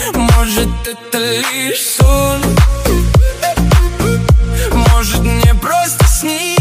Может, это лишь сон, может, мне просто снится.